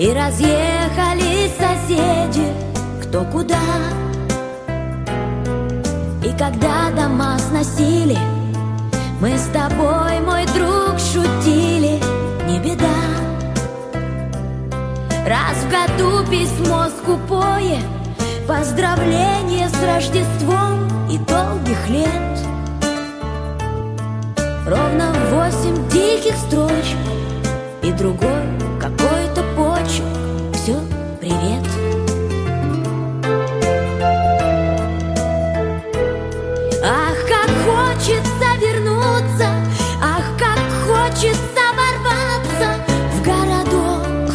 И разъехались соседи кто куда. И когда дома сносили, мы с тобой, мой друг, шутили, не беда. Раз в году письмо скупое, поздравление с Рождеством и долгих лет. Ровно 8 диких строчек и другой какой-то почерк. Все, привет. Ах, как хочется вернуться, ах, как хочется ворваться в городок,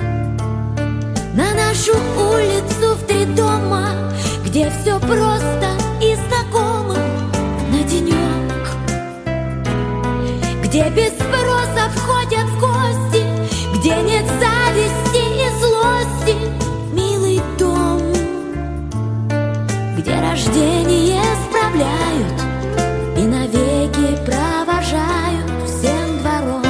на нашу улицу в 3 дома, где все просто и знакомо на денек, где без спроса входят в гости, где нет зависти и злости. Милый дом, где рождение справляют и навеки провожают всем двором.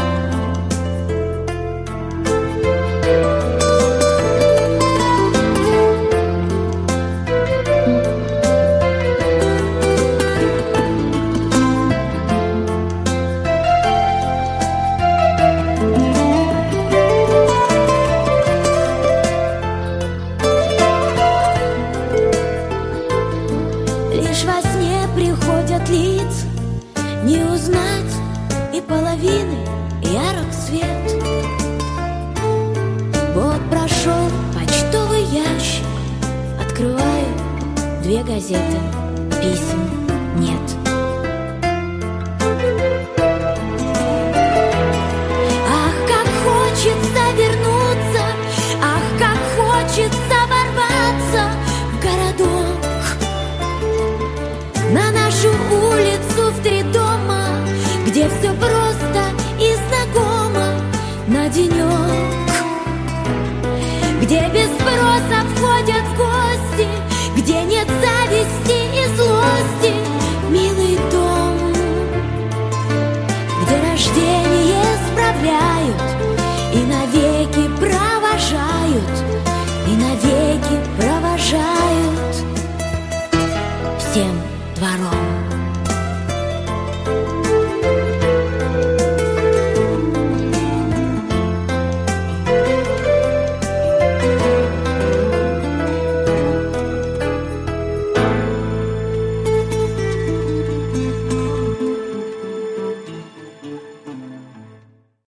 Лишь во сне приходят лица, не узнать и половины ярок свет. Вот прошел почтовый ящик, открываю 2 газеты, писем нет. Ах, как хочется вернуться, ах, как хочется ворваться в городок, на нашу улицу в 3 дома, где все просто и знакомо на денек, где без спроса входят в гости, где нет зависти и злости. Милый дом, где рождение справляют и навеки провожают, и навеки